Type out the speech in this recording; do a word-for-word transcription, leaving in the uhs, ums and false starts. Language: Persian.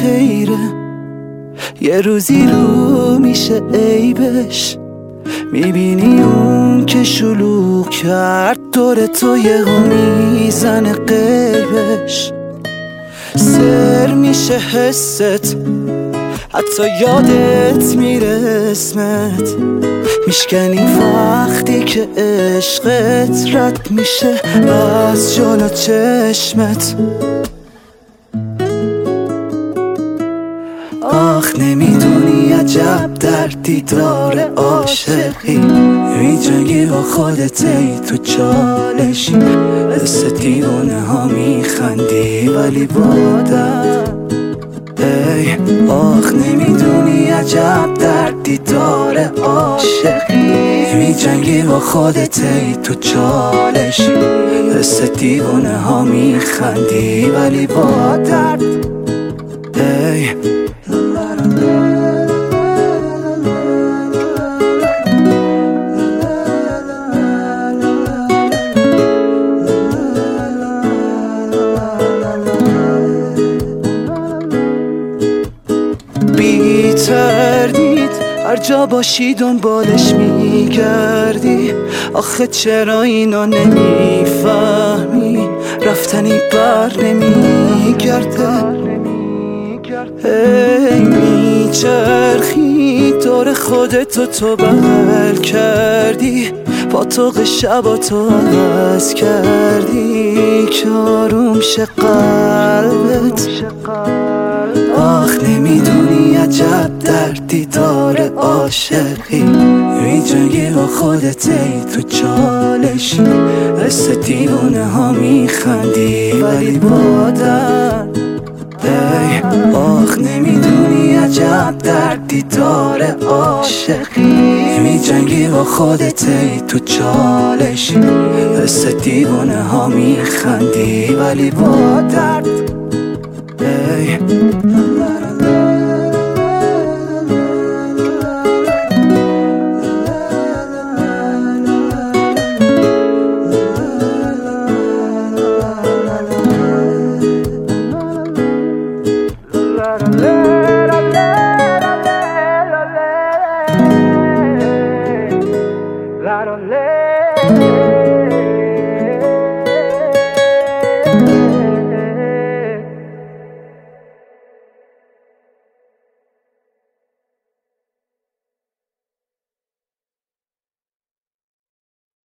حیره، یه روزی رو میشه عیبش. میبینی اون که شلوغ کرد دور تو یهو میزنه قیبش. سر میشه حست، حتی یادت میره اسمت. میشکنی وقتی که عشقت رد میشه از جلو چشمت. آخ نمیدونی عجب در دیدار عاشقی، میجنگی با خودت ای تو چالشی. مثل دیوانه ها میخندی ولی بادم ای. آخ نمیدونی عجب در دیدار عاشقی، میجنگی با خودت ای تو چالشی. مثل دیوانه ها میخندی ولی با درد ای. بی تردید هر جا باشی دنبالش میگردی. آخه چرا اینا نمیفهمی، رفتنی بر نمیگرده. هی میچرخی دور خودتو تو بغل کردی، پاتوق شباتو عوض کردی که آروم شه قلبت. آخ نمیدونی عجب در دیدار عاشقی، میجنگی با خودت ای تو چالشی. مثل دیوانه ها میخندی ولی با درد ای. آخ نمیدونی عجب در دیدار عاشقی، میجنگی با خودت ای تو چالشی. مثل دیوانه ها میخندی ولی با درد ای.